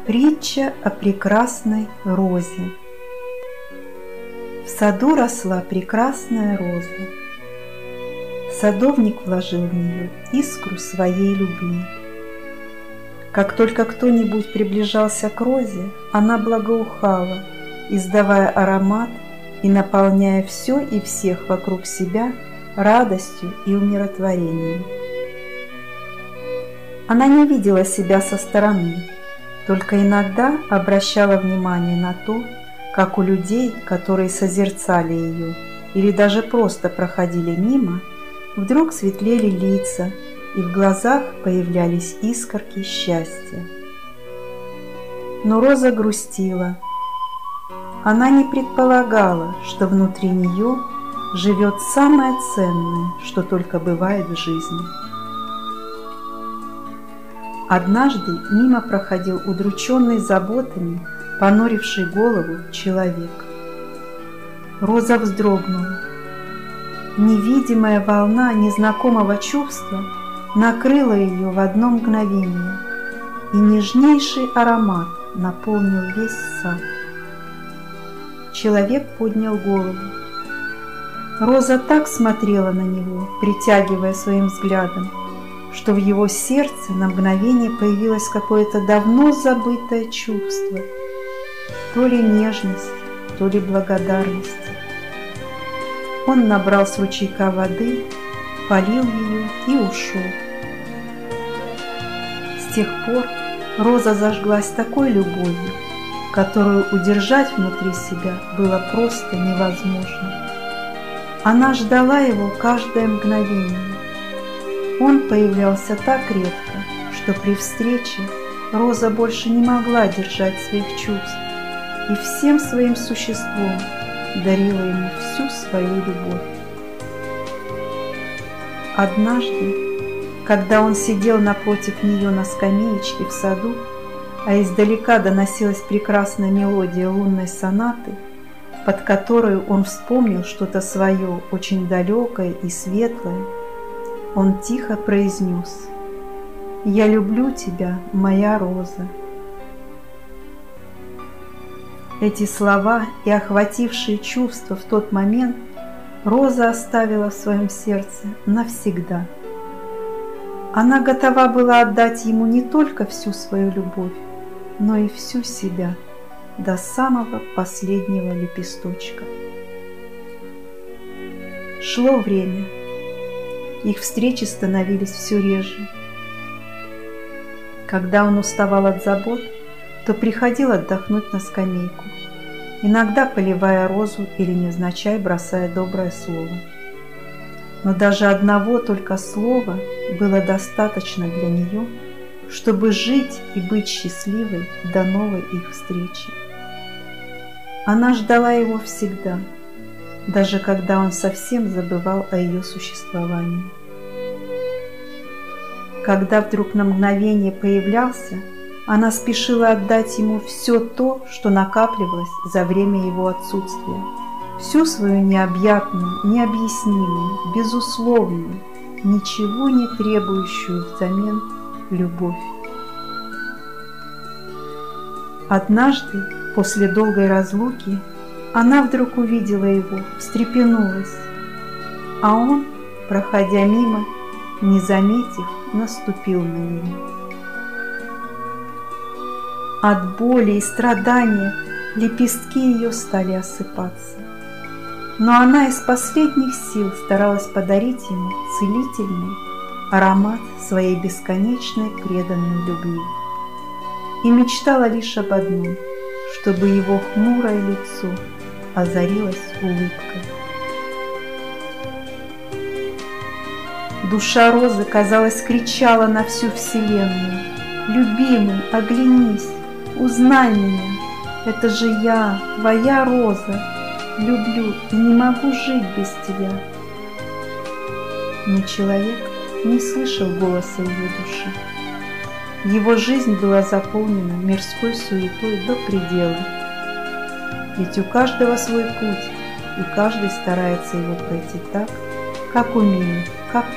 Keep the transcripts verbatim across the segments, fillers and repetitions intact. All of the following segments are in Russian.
Притча о прекрасной розе. В саду росла прекрасная роза. Садовник вложил в нее искру своей любви. Как только кто-нибудь приближался к розе, она благоухала, издавая аромат и наполняя все и всех вокруг себя радостью и умиротворением. Она не видела себя со стороны, только иногда обращала внимание на то, как у людей, которые созерцали ее или даже просто проходили мимо, вдруг светлели лица и в глазах появлялись искорки счастья. Но роза грустила. Она не предполагала, что внутри нее живет самое ценное, что только бывает в жизни. Однажды мимо проходил удрученный заботами, понуривший голову человек. Роза вздрогнула. Невидимая волна незнакомого чувства накрыла ее в одно мгновение, и нежнейший аромат наполнил весь сад. Человек поднял голову. Роза так смотрела на него, притягивая своим взглядом, что в его сердце на мгновение появилось какое-то давно забытое чувство, то ли нежность, то ли благодарность. Он набрал с ручейка воды, полил ее и ушел. С тех пор роза зажглась такой любовью, которую удержать внутри себя было просто невозможно. Она ждала его каждое мгновение. Он появлялся так редко, что при встрече роза больше не могла держать своих чувств и всем своим существом дарила ему всю свою любовь. Однажды, когда он сидел напротив нее на скамеечке в саду, а издалека доносилась прекрасная мелодия лунной сонаты, под которую он вспомнил что-то свое очень далекое и светлое, он тихо произнес: «Я люблю тебя, моя роза». Эти слова и охватившие чувства в тот момент роза оставила в своем сердце навсегда. Она готова была отдать ему не только всю свою любовь, но и всю себя до самого последнего лепесточка. Шло время. Их встречи становились все реже. Когда он уставал от забот, то приходил отдохнуть на скамейку, иногда поливая розу или невзначай бросая доброе слово. Но даже одного только слова было достаточно для нее, чтобы жить и быть счастливой до новой их встречи. Она ждала его всегда, даже когда он совсем забывал о ее существовании. Когда вдруг на мгновение появлялся, она спешила отдать ему все то, что накапливалось за время его отсутствия, всю свою необъятную, необъяснимую, безусловную, ничего не требующую взамен любовь. Однажды, после долгой разлуки, она вдруг увидела его, встрепенулась, а он, проходя мимо, не заметив, наступил на нее. От боли и страдания лепестки ее стали осыпаться, но она из последних сил старалась подарить ему целительный аромат своей бесконечной преданной любви и мечтала лишь об одном, чтобы его хмурое лицо озарилось улыбкой. Душа розы, казалось, кричала на всю вселенную: «Любимый, оглянись, узнай меня, это же я, твоя роза, люблю и не могу жить без тебя». Но человек не слышал голоса ее души. Его жизнь была заполнена мирской суетой до предела. Ведь у каждого свой путь, и каждый старается его пройти так, как умеет, как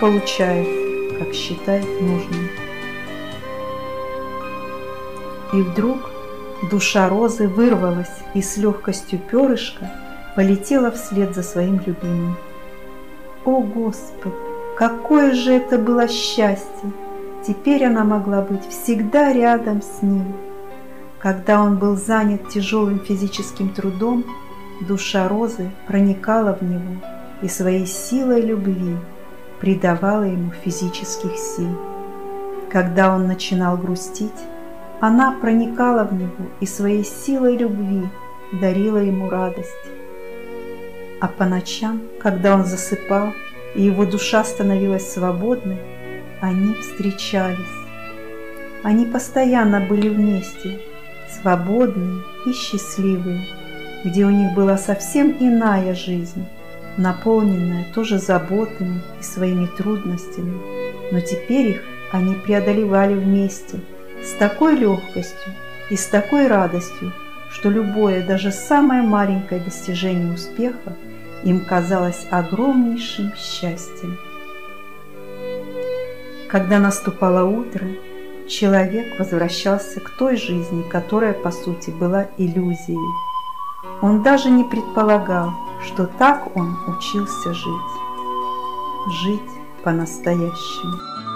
получает, как считает нужным. И вдруг душа Розы вырвалась и с легкостью перышка полетела вслед за своим любимым. О, Господи! Какое же это было счастье! Теперь она могла быть всегда рядом с ним. Когда он был занят тяжелым физическим трудом, душа Розы проникала в него и своей силой любви придавала ему физических сил. Когда он начинал грустить, она проникала в него и своей силой любви дарила ему радость. А по ночам, когда он засыпал, и его душа становилась свободной, они встречались. Они постоянно были вместе, свободные и счастливые, где у них была совсем иная жизнь, наполненная тоже заботами и своими трудностями, но теперь их они преодолевали вместе с такой легкостью и с такой радостью, что любое, даже самое маленькое достижение успеха им казалось огромнейшим счастьем. Когда наступало утро, человек возвращался к той жизни, которая, по сути, была иллюзией. Он даже не предполагал, что так он учился жить. Жить по-настоящему.